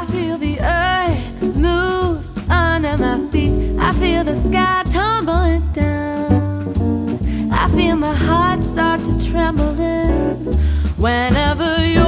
feel the earth move under my feet. I feel the sky tumbling down. I feel my heart start to trembling whenever you're